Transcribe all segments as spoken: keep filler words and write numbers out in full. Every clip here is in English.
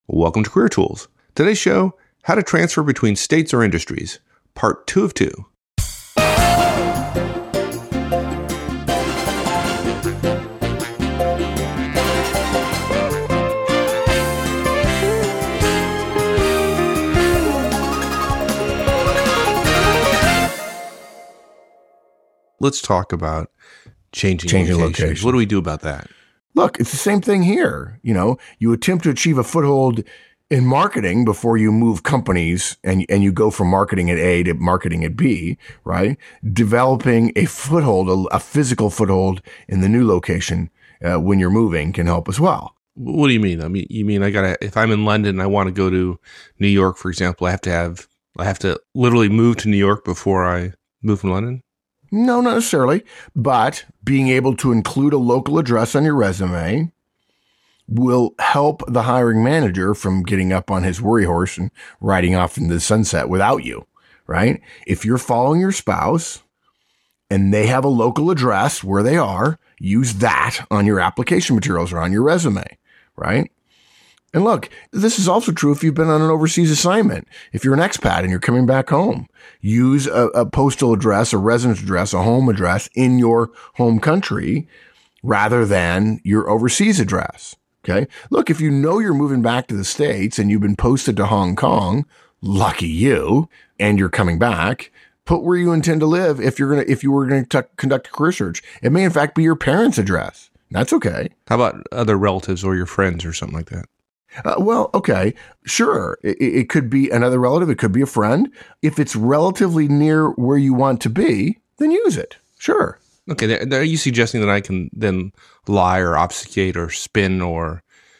Welcome to Career Tools. Today's show, how to transfer between states or industries, part two of two. Let's talk about changing, changing locations. locations. What do we do about that? Look, it's the same thing here. You know, you attempt to achieve a foothold in marketing before you move companies and, and you go from marketing at A to marketing at B, right? Developing a foothold, a, a physical foothold in the new location uh, when you're moving can help as well. What do you mean? I mean, you mean I gotta, if I'm in London and I want to go to New York, for example, I have to have, I have to literally move to New York before I move from London? No, not necessarily, but being able to include a local address on your resume will help the hiring manager from getting up on his worry horse and riding off into the sunset without you, right? If you're following your spouse and they have a local address where they are, use that on your application materials or on your resume, right? And look, this is also true if you've been on an overseas assignment. If you're an expat and you're coming back home, use a, a postal address, a residence address, a home address in your home country rather than your overseas address. Okay. Look, if you know you're moving back to the States and you've been posted to Hong Kong, lucky you, and you're coming back, put where you intend to live if you're going to, if you were going to conduct a career search. It may in fact be your parents' address. That's okay. How about other relatives or your friends or something like that? Uh, well, okay, sure. It, it could be another relative. It could be a friend. If it's relatively near where you want to be, then use it. Sure. Okay. Are you suggesting that I can then lie or obfuscate or spin or,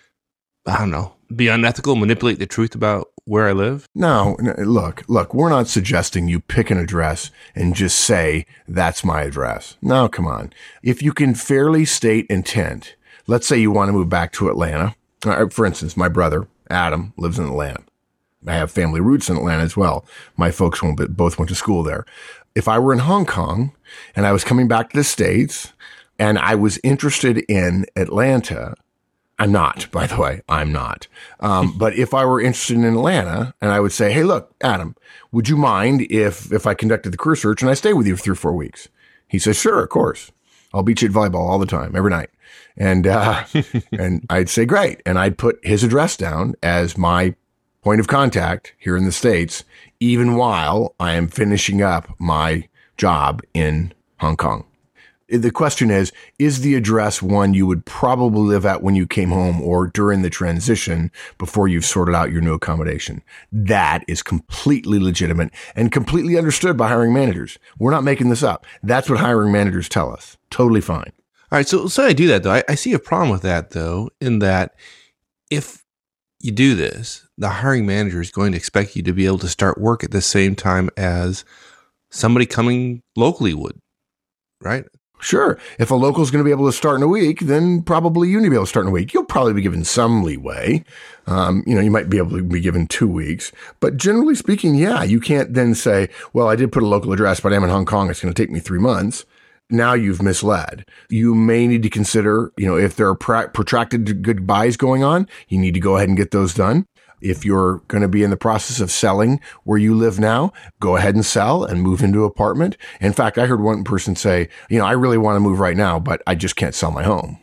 I don't know, be unethical, manipulate the truth about where I live? No, no, look, look, we're not suggesting you pick an address and just say, that's my address. No, come on. If you can fairly state intent, let's say you want to move back to Atlanta. For instance, my brother, Adam, lives in Atlanta. I have family roots in Atlanta as well. My folks both went to school there. If I were in Hong Kong and I was coming back to the States and I was interested in Atlanta, I'm not, by the way, I'm not. Um, but if I were interested in Atlanta and I would say, hey, look, Adam, would you mind if, if I conducted the career search and I stay with you for three or four weeks? He says, sure, of course. I'll beat you at volleyball all the time, every night. And, uh, and I'd say, great. And I'd put his address down as my point of contact here in the States, even while I am finishing up my job in Hong Kong. The question is, is the address one you would probably live at when you came home or during the transition before you've sorted out your new accommodation? That is completely legitimate and completely understood by hiring managers. We're not making this up. That's what hiring managers tell us. Totally fine. All right. So, so I do that though. I, I see a problem with that though, in that if you do this, the hiring manager is going to expect you to be able to start work at the same time as somebody coming locally would, right? Sure. If a local is going to be able to start in a week, then probably you need to be able to start in a week. You'll probably be given some leeway. Um, you know, you might be able to be given two weeks. But generally speaking, yeah, you can't then say, well, I did put a local address, but I'm in Hong Kong. It's going to take me three months. Now you've misled. You may need to consider, you know, if there are pra- protracted goodbyes going on, you need to go ahead and get those done. If you're going to be in the process of selling where you live now, go ahead and sell and move into an apartment. In fact, I heard one person say, you know, I really want to move right now, but I just can't sell my home.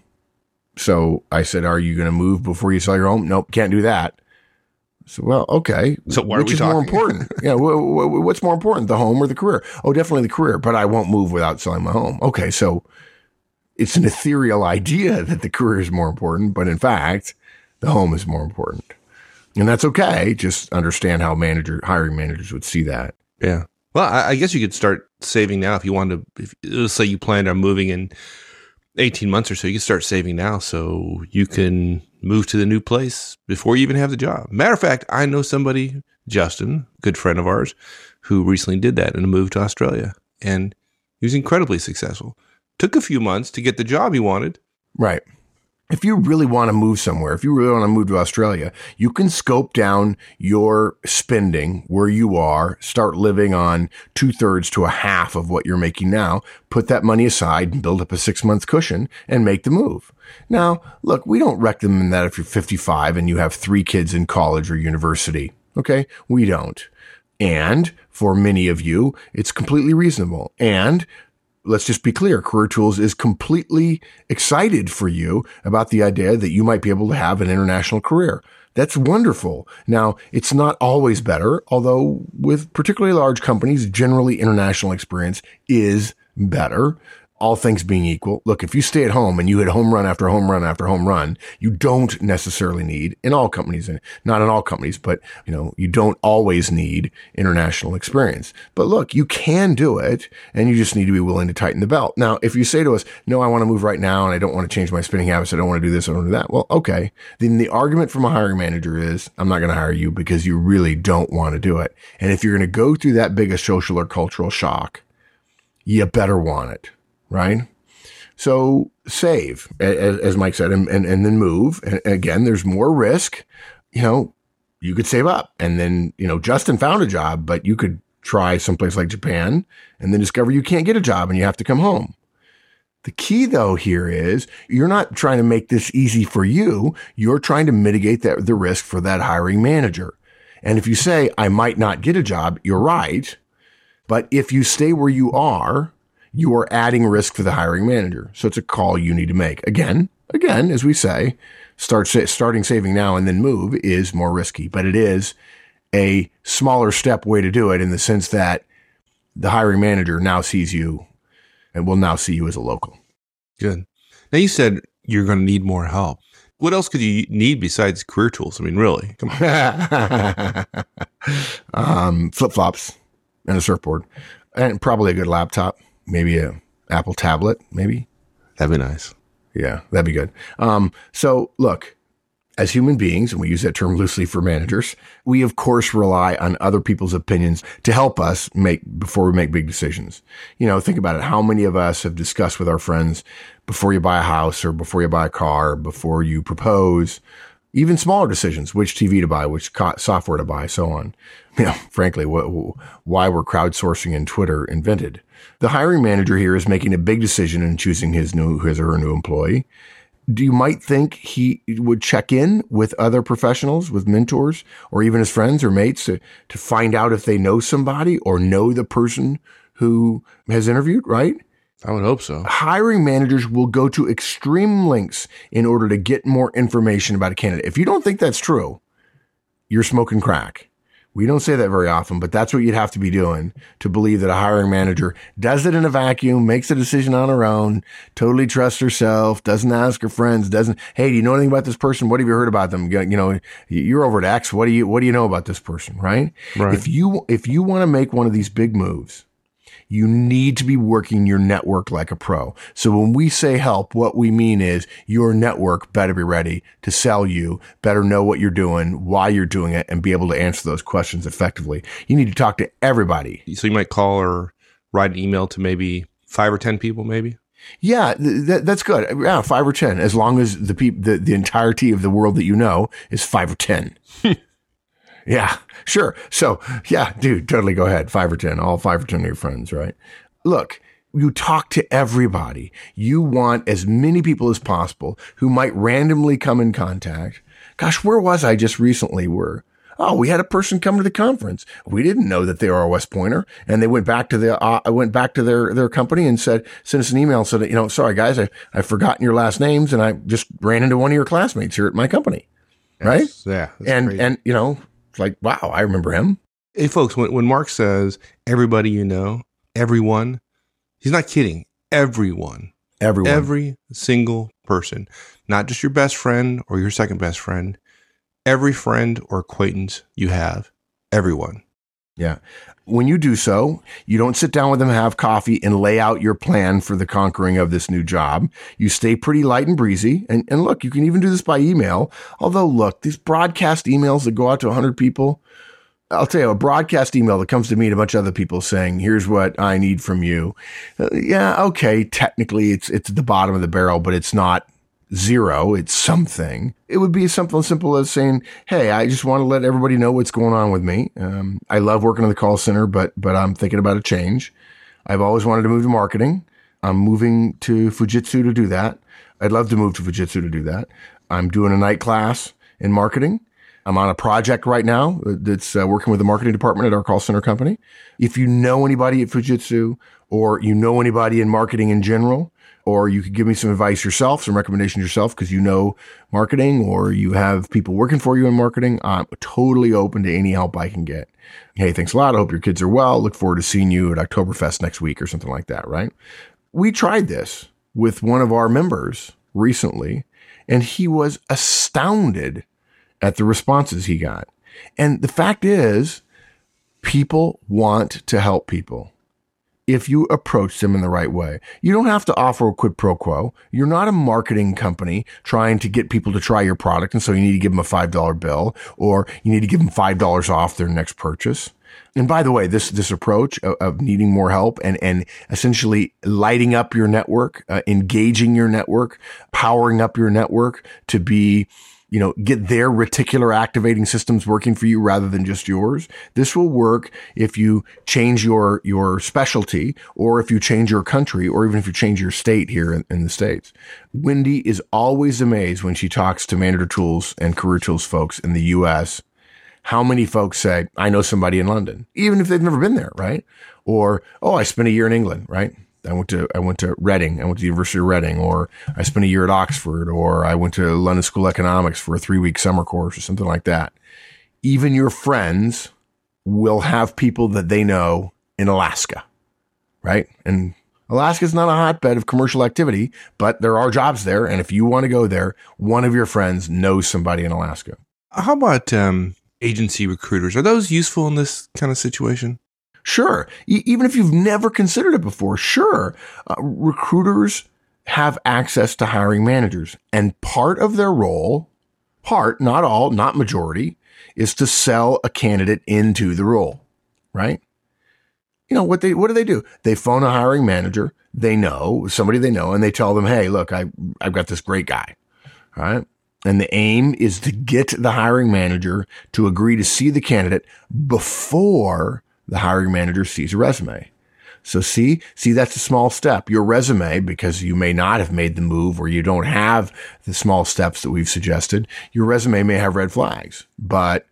So I said, are you going to move before you sell your home? Nope, can't do that. So, well, okay. So why Which are we is talking? more important? Yeah. wh- wh- what's more important, the home or the career? Oh, definitely the career, but I won't move without selling my home. Okay. So it's an ethereal idea that the career is more important, but in fact, the home is more important. And that's okay. Just understand how manager hiring managers would see that. Yeah. Well, I, I guess you could start saving now if you wanted to. If, let's say you planned on moving in eighteen months or so, you can start saving now so you can move to the new place before you even have the job. Matter of fact, I know somebody, Justin, good friend of ours, who recently did that and moved to Australia. And he was incredibly successful. Took a few months to get the job he wanted. Right. if you really want to move somewhere, if you really want to move to Australia, you can scope down your spending where you are, start living on two thirds to a half of what you're making now, put that money aside and build up a six month cushion and make the move. Now, look, we don't recommend that if you're fifty-five and you have three kids in college or university. Okay. We don't. And for many of you, it's completely reasonable. And let's just be clear. Career Tools is completely excited for you about the idea that you might be able to have an international career. That's wonderful. Now, it's not always better, although with particularly large companies, generally international experience is better. All things being equal. Look, if you stay at home and you hit home run after home run after home run, you don't necessarily need, in all companies, and not in all companies, but you know, you don't always need international experience. But look, you can do it, and you just need to be willing to tighten the belt. Now, if you say to us, no, I want to move right now, and I don't want to change my spending habits, I don't want to do this, I don't want to do that. Well, okay. Then the argument from a hiring manager is, I'm not going to hire you because you really don't want to do it. And if you're going to go through that big a social or cultural shock, you better want it. Right? So save, as, as Mike said, and, and, and then move. And again, there's more risk. You know, you could save up and then, you know, Justin found a job, but you could try someplace like Japan and then discover you can't get a job and you have to come home. The key though here is you're not trying to make this easy for you. You're trying to mitigate that, the risk for that hiring manager. And if you say, I might not get a job, you're right. But if you stay where you are, you are adding risk for the hiring manager. So it's a call you need to make. Again, again, as we say, start starting saving now and then move is more risky, but it is a smaller step way to do it in the sense that the hiring manager now sees you and will now see you as a local. Good. Now you said you're going to need more help. What else could you need besides Career Tools? I mean, really? Come on. um, flip-flops and a surfboard and probably a good laptop. Maybe a Apple tablet, maybe. That'd be nice. Yeah, that'd be good. Um, so look, as human beings, and we use that term loosely for managers, we of course rely on other people's opinions to help us make, before we make big decisions. You know, think about it. How many of us have discussed with our friends before you buy a house or before you buy a car, before you propose, even smaller decisions, which T V to buy, which co- software to buy, so on. You know, frankly, wh- why were crowdsourcing and Twitter invented? The hiring manager here is making a big decision in choosing his new, his or her new employee. Do you might think he would check in with other professionals, with mentors, or even his friends or mates to, to find out if they know somebody or know the person who has interviewed, right? I would hope so. Hiring managers will go to extreme lengths in order to get more information about a candidate. If you don't think that's true, you're smoking crack. We don't say that very often, but that's what you'd have to be doing to believe that a hiring manager does it in a vacuum, makes a decision on her own, totally trusts herself, doesn't ask her friends, doesn't, hey, do you know anything about this person? What have you heard about them? You know, you're over at X. What do you, what do you know about this person? Right? Right. If you, if you want to make one of these big moves, you need to be working your network like a pro. So when we say help, what we mean is your network better be ready to sell you, better know what you're doing, why you're doing it, and be able to answer those questions effectively. You need to talk to everybody. So you might call or write an email to maybe five or ten people, maybe? Yeah, th- th- that's good. Yeah, five or ten, as long as the peop- the, the entirety of the world that you know is five or ten. Yeah, sure. So, yeah, dude, totally go ahead. Five or ten, all five or ten of your friends, right? Look, you talk to everybody. You want as many people as possible who might randomly come in contact. Gosh, where was I just recently? Where, oh, we had a person come to the conference. We didn't know that they were a West Pointer, and they went back to the, uh, I went back to their, their company and said, sent us an email and said, you know, sorry guys, I, I've forgotten your last names, and I just ran into one of your classmates here at my company. Right? That's, yeah. That's and, crazy. and, you know, it's like, wow, I remember him. Hey, folks, when, when Mark says everybody you know, everyone, he's not kidding. Everyone. Everyone. Every single person. Not just your best friend or your second best friend. Every friend or acquaintance you have. Everyone. Yeah. When you do so, you don't sit down with them, have coffee, and lay out your plan for the conquering of this new job. You stay pretty light and breezy. And, and look, you can even do this by email. Although, look, these broadcast emails that go out to one hundred people, I'll tell you, a broadcast email that comes to me and a bunch of other people saying, here's what I need from you. Uh, yeah, okay, technically it's it's at the bottom of the barrel, but it's not zero. It's something. It would be something as simple as saying, hey, I just want to let everybody know what's going on with me. Um, I love working in the call center, but, but I'm thinking about a change. I've always wanted to move to marketing. I'm moving to Fujitsu to do that. I'd love to move to Fujitsu to do that. I'm doing a night class in marketing. I'm on a project right now that's uh, working with the marketing department at our call center company. If you know anybody at Fujitsu, or you know anybody in marketing in general, or you could give me some advice yourself, some recommendations yourself, because you know marketing, or you have people working for you in marketing, I'm totally open to any help I can get. Hey, thanks a lot. I hope your kids are well. Look forward to seeing you at Oktoberfest next week or something like that, right? We tried this with one of our members recently, and he was astounded at the responses he got. And the fact is, people want to help people if you approach them in the right way. You don't have to offer a quid pro quo. You're not a marketing company trying to get people to try your product, and so you need to give them a five dollar bill, or you need to give them five dollars off their next purchase. And by the way, this this approach of, of needing more help and, and essentially lighting up your network, uh, engaging your network, powering up your network to be, you know, get their reticular activating systems working for you rather than just yours. This will work if you change your, your specialty, or if you change your country, or even if you change your state here in, in the States. Wendy is always amazed when she talks to Manager Tools and Career Tools folks in the U S, how many folks say, I know somebody in London, even if they've never been there, right? Or, oh, I spent a year in England, right? I went to, I went to Reading. I went to the University of Reading, or I spent a year at Oxford, or I went to London School of Economics for a three week summer course or something like that. Even your friends will have people that they know in Alaska, right? And Alaska is not a hotbed of commercial activity, but there are jobs there. And if you want to go there, one of your friends knows somebody in Alaska. How about um, agency recruiters? Are those useful in this kind of situation? Sure. E- even if you've never considered it before, sure. Uh, recruiters have access to hiring managers, and part of their role, part, not all, not majority, is to sell a candidate into the role, right? You know, what they, what do they do? They phone a hiring manager. They know somebody they know, and they tell them, hey, look, I, I've got this great guy, all right? And the aim is to get the hiring manager to agree to see the candidate before the hiring manager sees a resume. So see, see, that's a small step. Your resume, because you may not have made the move, or you don't have the small steps that we've suggested, your resume may have red flags. But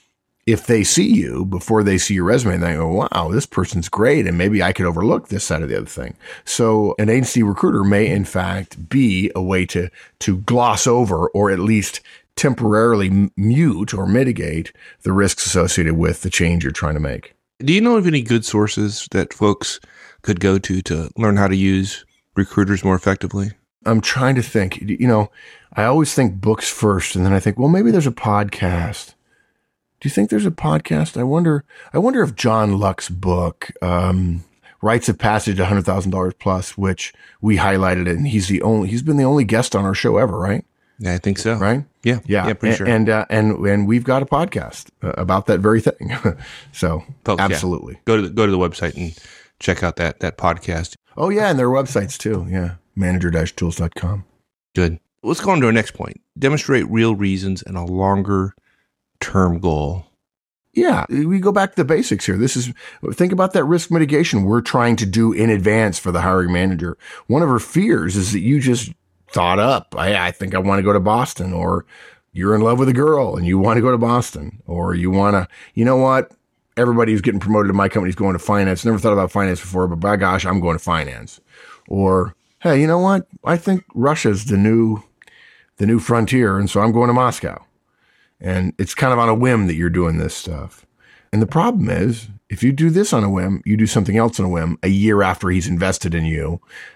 if they see you before they see your resume, they go, wow, this person's great, and maybe I could overlook this side of the other thing. So an agency recruiter may, in fact, be a way to, to gloss over, or at least temporarily mute or mitigate the risks associated with the change you're trying to make. Do you know of any good sources that folks could go to to learn how to use recruiters more effectively? I'm trying to think. You know, I always think books first, and then I think, well, maybe there's a podcast. Do you think there's a podcast? I wonder. I wonder if John Luck's book, um, Rites of Passage, one hundred thousand dollars plus, which we highlighted, it, and he's the only. He's been the only guest on our show ever, right? Yeah, I think so. Right? Yeah. Yeah. Yeah, pretty and, sure. And, uh, and, and we've got a podcast uh, about that very thing. So Folks, absolutely. Yeah. Go to the, go to the website and check out that, that podcast. Oh yeah. And their websites too. Yeah. manager dash tools dot com. Good. Let's go on to our next point. Demonstrate real reasons and a longer term goal. Yeah. We go back to the basics here. This is, think about that risk mitigation we're trying to do in advance for the hiring manager. One of her fears is that you just thought up, I, I think I want to go to Boston, or you're in love with a girl and you want to go to Boston, or you want to, you know what? Everybody who's getting promoted in my company is going to finance. Never thought about finance before, but by gosh, I'm going to finance. Or, hey, you know what? I think Russia's the new, the new frontier. And so I'm going to Moscow. And it's kind of on a whim that you're doing this stuff. And the problem is, if you do this on a whim, you do something else on a whim a year after he's invested in you.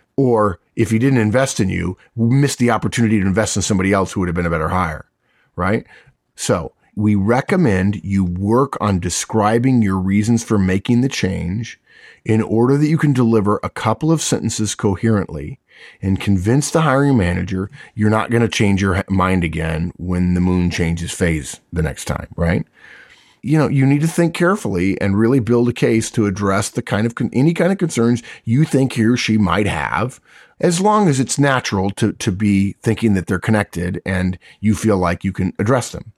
Or if he didn't invest in you, missed the opportunity to invest in somebody else who would have been a better hire, right? So we recommend you work on describing your reasons for making the change in order that you can deliver a couple of sentences coherently and convince the hiring manager you're not going to change your mind again when the moon changes phase the next time, right? you know, you need to think carefully and really build a case to address the kind of, con- any kind of concerns you think he or she might have, as long as it's natural to, to be thinking that they're connected and you feel like you can address them.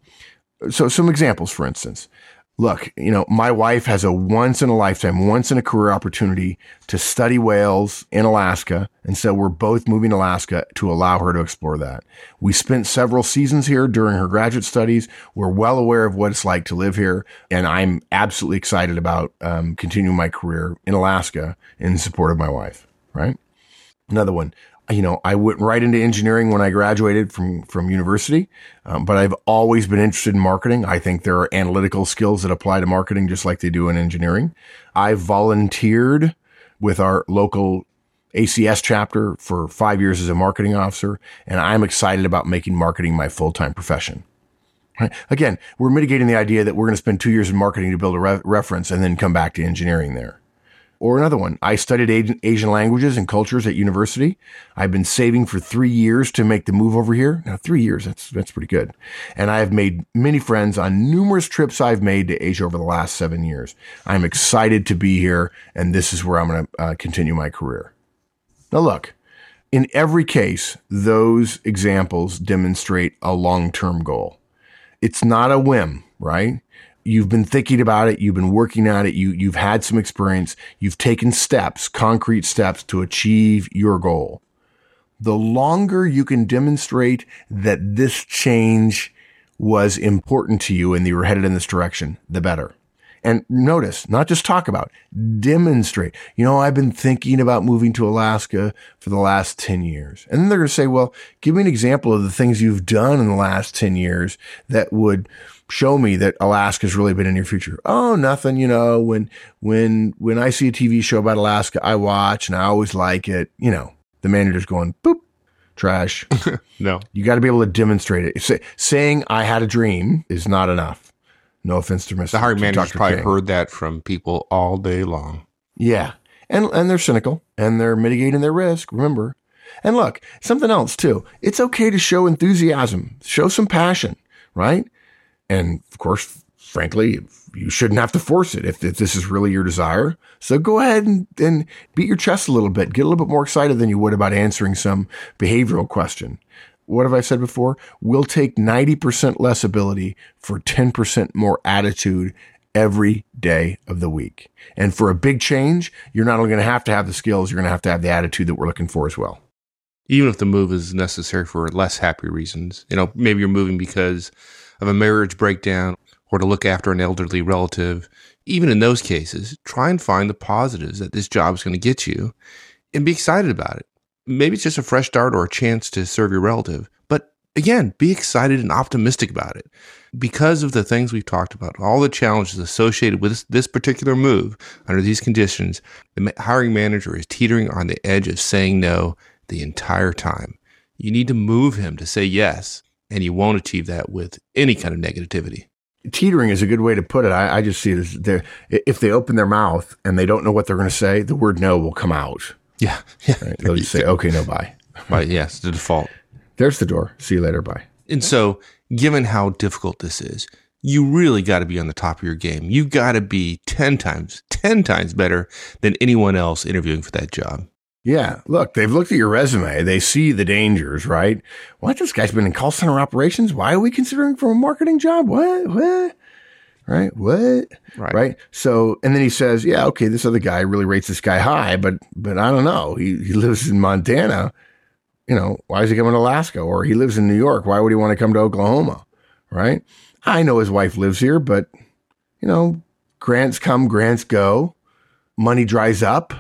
So some examples, for instance. Look, you know, my wife has a once in a lifetime, once in a career opportunity to study whales in Alaska. And so we're both moving to Alaska to allow her to explore that. We spent several seasons here during her graduate studies. We're well aware of what it's like to live here. And I'm absolutely excited about um, continuing my career in Alaska in support of my wife, right? Another one. You know, I went right into engineering when I graduated from, from university, um, but I've always been interested in marketing. I think there are analytical skills that apply to marketing just like they do in engineering. I volunteered with our local A C S chapter for five years as a marketing officer, and I'm excited about making marketing my full-time profession. Right? Again, we're mitigating the idea that we're going to spend two years in marketing to build a re- reference and then come back to engineering there. Or another one, I studied Asian languages and cultures at university. I've been saving for three years to make the move over here. Now, three years, that's that's pretty good. And I have made many friends on numerous trips I've made to Asia over the last seven years. I'm excited to be here, and this is where I'm going to uh, continue my career. Now, look, in every case, those examples demonstrate a long-term goal. It's not a whim, right? You've been thinking about it. You've been working at it. You, you've had some experience. You've taken steps, concrete steps to achieve your goal. The longer you can demonstrate that this change was important to you and you were headed in this direction, the better. And notice, not just talk about, demonstrate. You know, I've been thinking about moving to Alaska for the last ten years. And then they're going to say, well, give me an example of the things you've done in the last ten years that would show me that Alaska's really been in your future. Oh, nothing. You know, when, when, when I see a T V show about Alaska, I watch and I always like it. You know, the manager's going, boop, trash. No, you got to be able to demonstrate it. Say, saying I had a dream is not enough. No offense to Mister The hiring manager's probably King. heard that from people all day long. Yeah. And, and they're cynical and they're mitigating their risk. Remember. And look, something else too. It's okay to show enthusiasm, show some passion, right? And of course, frankly, you shouldn't have to force it if, if this is really your desire. So go ahead and, and beat your chest a little bit. Get a little bit more excited than you would about answering some behavioral question. What have I said before? We'll take ninety percent less ability for ten percent more attitude every day of the week. And for a big change, you're not only going to have to have the skills, you're going to have to have the attitude that we're looking for as well. Even if the move is necessary for less happy reasons. You know, maybe you're moving because of a marriage breakdown or to look after an elderly relative. Even in those cases, try and find the positives that this job is going to get you and be excited about it. Maybe it's just a fresh start or a chance to serve your relative. But again, be excited and optimistic about it. Because of the things we've talked about, all the challenges associated with this, this particular move under these conditions, the hiring manager is teetering on the edge of saying no the entire time. You need to move him to say yes, and you won't achieve that with any kind of negativity. Teetering is a good way to put it. I, I just see it as they're, if they open their mouth and they don't know what they're going to say, the word no will come out. Yeah. yeah. Right? They'll just say, okay, no, bye. Right, yes, the default. There's the door. See you later. Bye. And so, given how difficult this is, you really got to be on the top of your game. You got to be ten times, ten times better than anyone else interviewing for that job. Yeah. Look, they've looked at your resume. They see the dangers, right? What? This guy's been in call center operations. Why are we considering for a marketing job? What? What? Right? What? Right. Right. So, and then he says, yeah, okay, this other guy really rates this guy high, but, but I don't know. He, he lives in Montana. You know, why is he coming to Alaska? Or he lives in New York. Why would he want to come to Oklahoma? Right. I know his wife lives here, but you know, grants come, grants go, money dries up,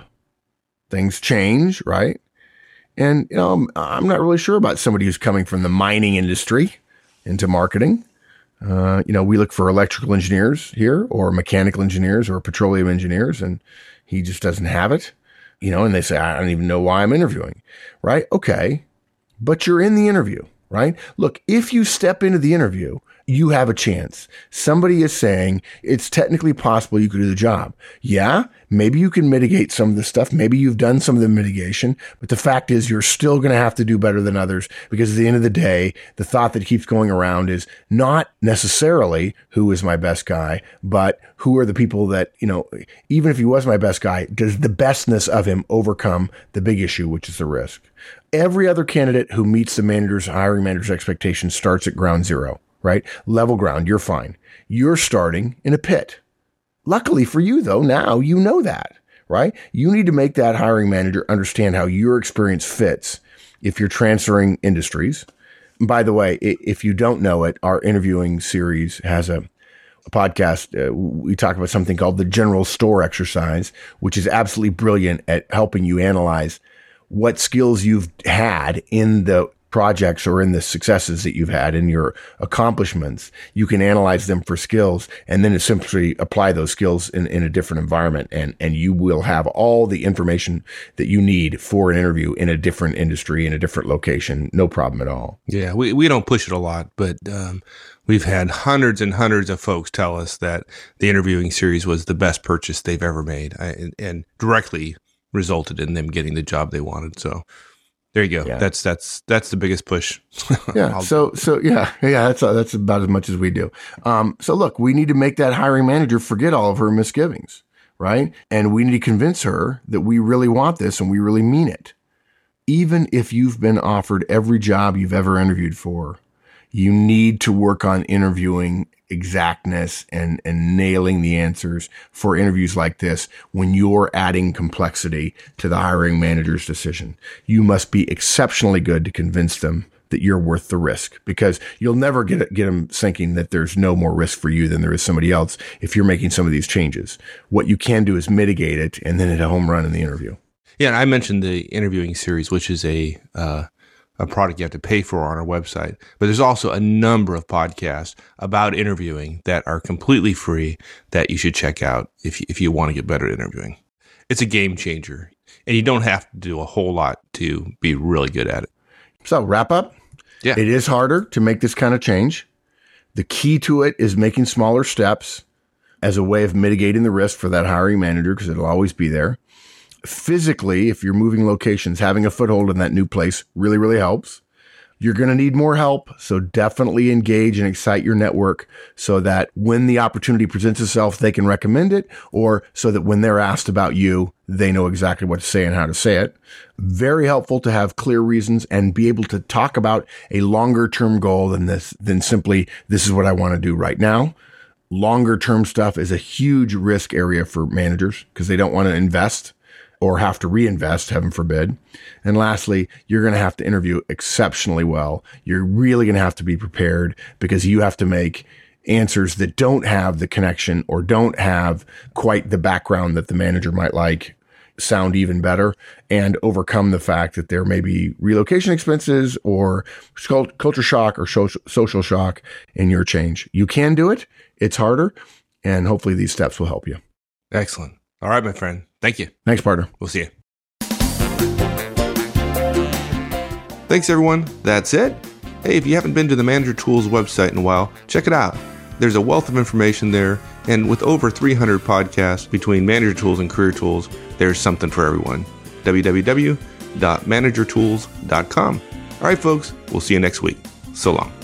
things change. Right. And, you know, I'm, I'm not really sure about somebody who's coming from the mining industry into marketing. Uh, you know, we look for electrical engineers here or mechanical engineers or petroleum engineers, and he just doesn't have it, you know, and they say, I don't even know why I'm interviewing, right? Okay. But you're in the interview, right? Look, if you step into the interview you have a chance. Somebody is saying it's technically possible you could do the job. Yeah, maybe you can mitigate some of the stuff. Maybe you've done some of the mitigation, but the fact is you're still going to have to do better than others, because at the end of the day, the thought that keeps going around is not necessarily who is my best guy, but who are the people that, you know, even if he was my best guy, does the bestness of him overcome the big issue, which is the risk? Every other candidate who meets the manager's, hiring manager's expectations starts at ground zero. Right? Level ground, you're fine. You're starting in a pit. Luckily for you, though, now you know that, right? You need to make that hiring manager understand how your experience fits if you're transferring industries. And by the way, if you don't know it, our interviewing series has a, a podcast. Uh, we talk about something called the general store exercise, which is absolutely brilliant at helping you analyze what skills you've had in the projects or in the successes that you've had in your accomplishments. You can analyze them for skills and then simply apply those skills in, in a different environment. And, and you will have all the information that you need for an interview in a different industry, in a different location. No problem at all. Yeah, we, we don't push it a lot, but um, we've had hundreds and hundreds of folks tell us that the interviewing series was the best purchase they've ever made, and, and directly resulted in them getting the job they wanted. So there you go. Yeah. That's that's that's the biggest push. yeah. So so yeah yeah that's uh, that's about as much as we do. Um. So look, we need to make that hiring manager forget all of her misgivings, right? And we need to convince her that we really want this and we really mean it. Even if you've been offered every job you've ever interviewed for, you need to work on interviewing exactness and, and nailing the answers for interviews like this when you're adding complexity to the hiring manager's decision. You must be exceptionally good to convince them that you're worth the risk, because you'll never get it, get them thinking that there's no more risk for you than there is somebody else if you're making some of these changes. What you can do is mitigate it and then hit a home run in the interview. Yeah, and I mentioned the interviewing series, which is a uh, a product you have to pay for on our website. But there's also a number of podcasts about interviewing that are completely free that you should check out if you, if you want to get better at interviewing. It's a game changer, and you don't have to do a whole lot to be really good at it. So wrap up. Yeah. It is harder to make this kind of change. The key to it is making smaller steps as a way of mitigating the risk for that hiring manager, because it'll always be there. Physically, if you're moving locations, having a foothold in that new place really, really helps. You're going to need more help, so definitely engage and excite your network so that when the opportunity presents itself, they can recommend it, or so that when they're asked about you, they know exactly what to say and how to say it. Very helpful to have clear reasons and be able to talk about a longer term goal than this, than simply, this is what I want to do right now. Longer term stuff is a huge risk area for managers because they don't want to invest or have to reinvest, heaven forbid. And lastly, you're going to have to interview exceptionally well. You're really going to have to be prepared because you have to make answers that don't have the connection or don't have quite the background that the manager might like sound even better, and overcome the fact that there may be relocation expenses or culture shock or social shock in your change. You can do it. It's harder. And hopefully these steps will help you. Excellent. All right, my friend. Thank you. Thanks, partner. We'll see you. Thanks, everyone. That's it. Hey, if you haven't been to the Manager Tools website in a while, check it out. There's a wealth of information there, and with over three hundred podcasts between Manager Tools and Career Tools, there's something for everyone. w w w dot manager tools dot com. All right, folks. We'll see you next week. So long.